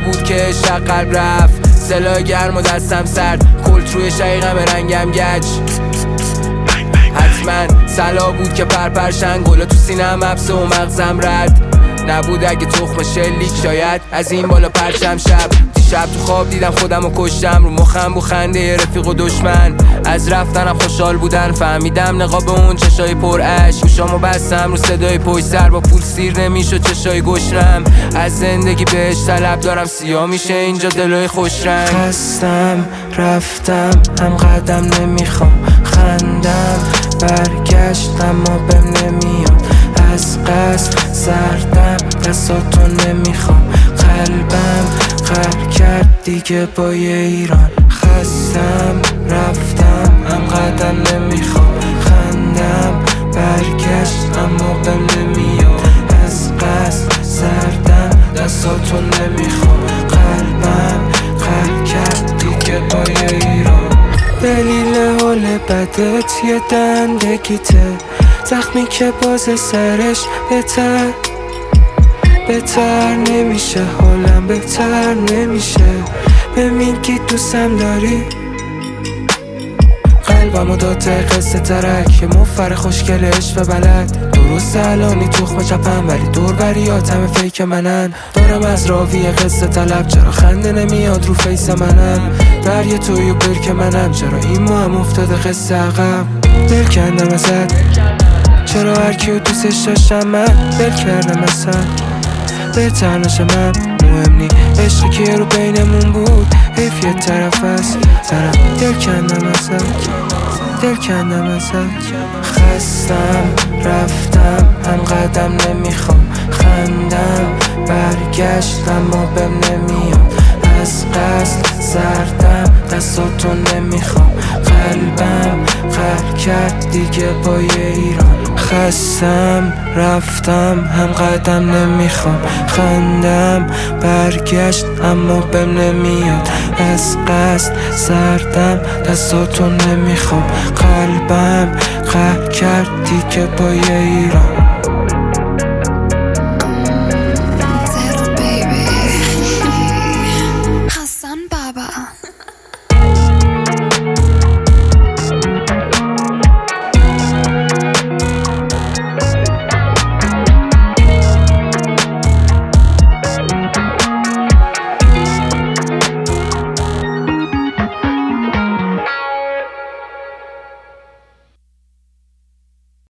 بود که عشق قلب رفت، سلاح گرم و دستم سرد، کلت روی شقیقم رنگم گچ. حتما سلا بود که پرپرشن، گلا تو سینم حبسه و مغزم رد نبود. اگه تخم شلیک شاید از این بالا پرچم شب. دیشب تو خواب دیدم خودم و کشتم، رو مخم بو خنده رفیق و دشمن. از رفتنم خوشحال بودن، فهمیدم نقاب اون چشای پر اشک. گوشامو بستم رو صدای پشت سر، با پول سیر نمیشد چشای گشنم. از زندگی بهش طلب دارم، سیاه میشه اینجا دلای خوش رنگ. خستم رفتم هم قدم نمیخوام، خندم برگشت اما بهم نمیاد. از قصد سردم دستاتو نمیخوام، قلبم قهر کرد دیگه با یه ایران. خستم رفتم هم قدم نمیخوام، خندم برگشت اما بهم نمیاد. از قصد سردم دستاتو نمیخوام، قلبم قهر کرد دیگه با یه ایران. دلیل حال بدت یه دندگیته، زخمی که باز سرش بهتر نمیشه، حالم بهتر نمیشه. به میگی دوستم داری، قلبمو داد ته قصه ترک، یه مفر خوشگل عشق بلد. درست الانی تخم چپم ولی دور بریاتم فیک منن. دارم از راوی قصه طلب، چرا خنده نمیاد رو فیس منم. دریا توی و برک منم، چرا این ما هم افتاده قصه عقب. دل کندم ازت، چرا هر کیو دوستش داشتم من دل کردم ازت. بهتر نشه من مهم نی، عشقی که رو بینمون بود حیف یه طرف است. دل کندم ازت. خستم رفتم هم قدم نمیخوام، خندم برگشت اما بهم نمیاد. از قصد سردم دستاتو نمیخوام، قلبم قهر کرد دیگه با یه ایران. خستم رفتم هم قدم نمیخوام، خندم برگشت اما بهم نمیاد. از قصد سردم دستاتو نمیخوام، قلبم قهر کرد دیگه با یه ایران.